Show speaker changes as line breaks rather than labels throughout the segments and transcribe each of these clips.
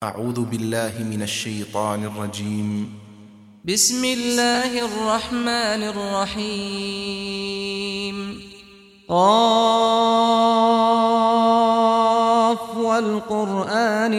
أعوذ بالله من الشيطان الرجيم.
بسم الله الرحمن الرحيم. قاف والقرآن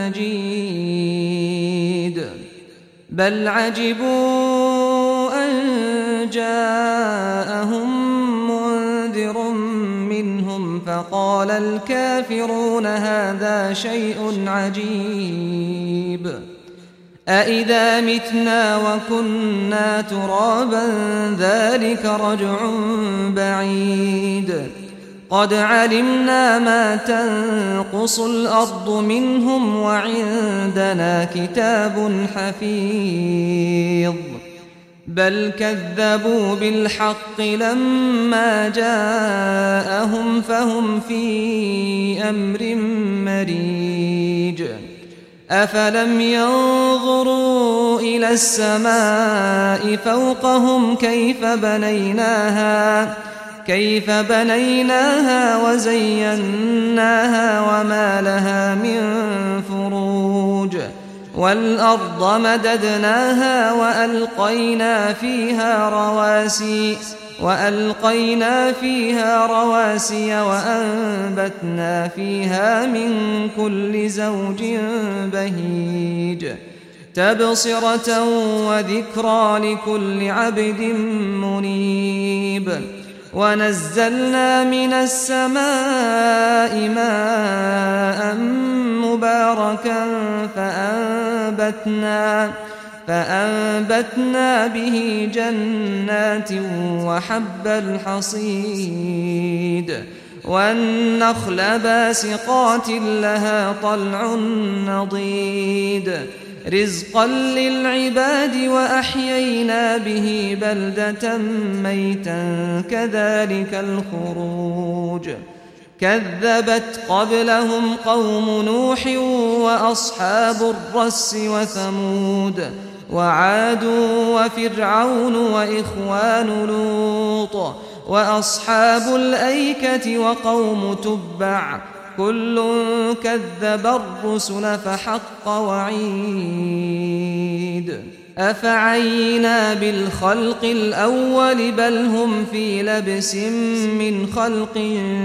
المجيد بل عجبوا أن جاءهم منذر منهم فقال الكافرون هذا شيء عجيب أإذا متنا وكنا ترابا ذلك رجع بعيد قد علمنا ما تنقص الأرض منهم وعندنا كتاب حفيظ بل كذبوا بالحق لما جاءهم فهم في أمر مريج أفلم ينظروا إلى السماء فوقهم كيف بنيناها وزيناها وما لها من فروج والأرض مددناها وألقينا فيها رواسي وأنبتنا فيها من كل زوج بهيج تبصرة وذكرى لكل عبد منيب ونزلنا من السماء ماء مباركا فأنبتنا به جنات وحب الحصيد والنخل باسقات لها طلع نضيد رزقا للعباد وأحيينا به بلدة ميتا كذلك الخروج كذبت قبلهم قوم نوح وأصحاب الرس وثمود وعاد وفرعون وإخوان لوط وأصحاب الأيكة وقوم تبع كل كذب الرسل فحق وعيد أفعينا بالخلق الأول بل هم في لبس من خلق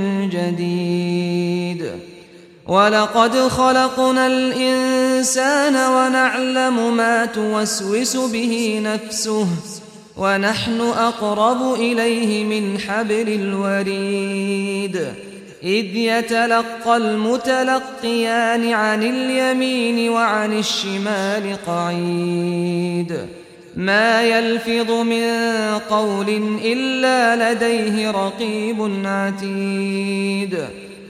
جديد ولقد خلقنا الإنسان ونعلم ما توسوس به نفسه ونحن أقرب إليه من حبل الوريد إذ يتلقى المتلقيان عن اليمين وعن الشمال قعيد ما يلفظ من قول إلا لديه رقيب عتيد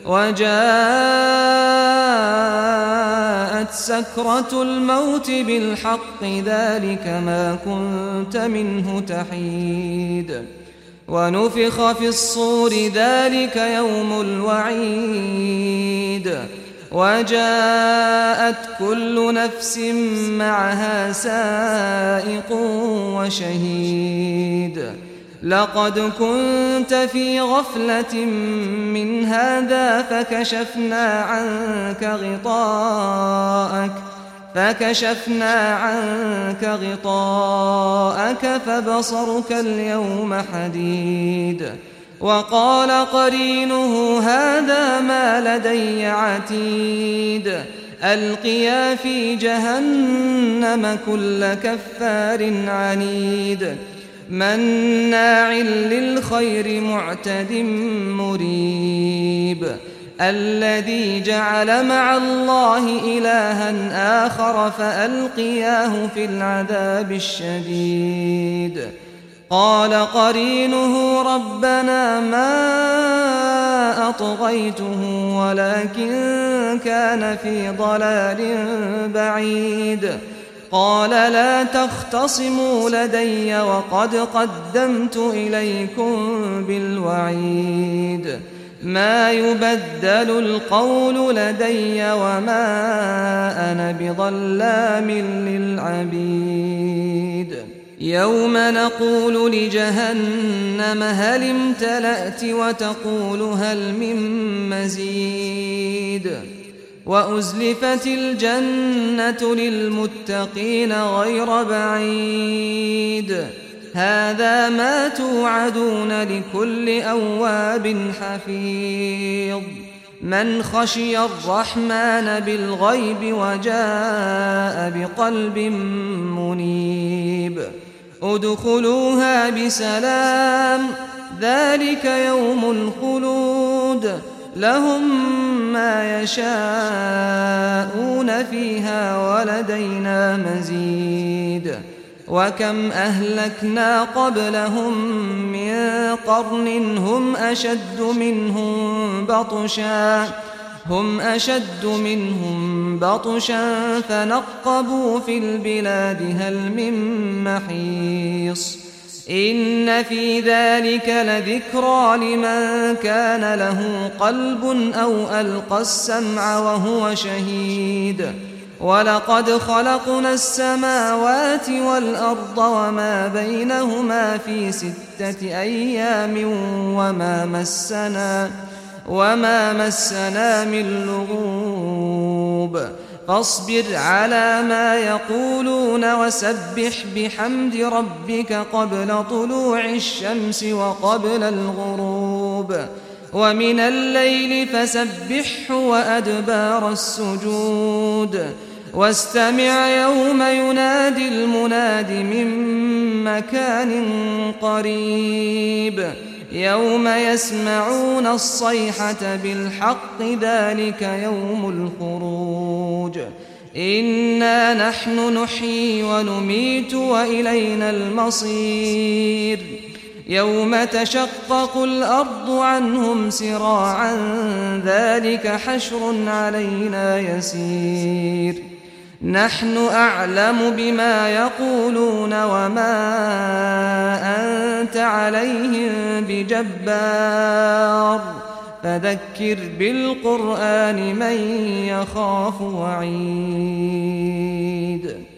وجاءت سكرة الموت بالحق ذلك ما كنت منه تحيد ونفخ في الصور ذلك يوم الوعيد وجاءت كل نفس معها سائق وشهيد لقد كنت في غفلة من هذا فكشفنا عنك غطاءك فبصرك اليوم حديد وقال قرينه هذا ما لدي عتيد ألقيا في جهنم كل كفار عنيد مناع للخير معتد مريب الذي جعل مع الله إلها آخر فألقياه في العذاب الشديد قال قرينه ربنا ما أطغيته ولكن كان في ضلال بعيد قال لا تختصموا لدي وقد قدمت إليكم بالوعيد ما يبدل القول لدي وما أنا بظلام للعبيد يوم نقول لجهنم هل امتلأت وتقول هل من مزيد وأزلفت الجنة للمتقين غير بعيد هذا ما توعدون لكل أواب حفيظ من خشي الرحمن بالغيب وجاء بقلب منيب ادخلوها بسلام ذلك يوم الخلود لهم ما يشاءون فيها ولدينا مزيد وكم أهلكنا قبلهم من قرن هم أشد منهم بطشا فنقبوا في البلاد هل من محيص إن في ذلك لذكرى لمن كان له قلب أو ألقى السمع وهو شهيد ولقد خلقنا السماوات والأرض وما بينهما في 6 أيام وما مسنا من لغوب فاصبر على ما يقولون وسبح بحمد ربك قبل طلوع الشمس وقبل الغروب ومن الليل فسبحه وأدبار السجود واستمع يوم ينادي المناد من مكان قريب يوم يسمعون الصيحة بالحق ذلك يوم الخروج إنا نحن نحيي ونميت وإلينا المصير يوم تشقق الأرض عنهم سراعا ذلك حشر علينا يسير نحن أعلم بما يقولون وما أنت عليهم بجبار فذكر بالقرآن من يخاف وعيد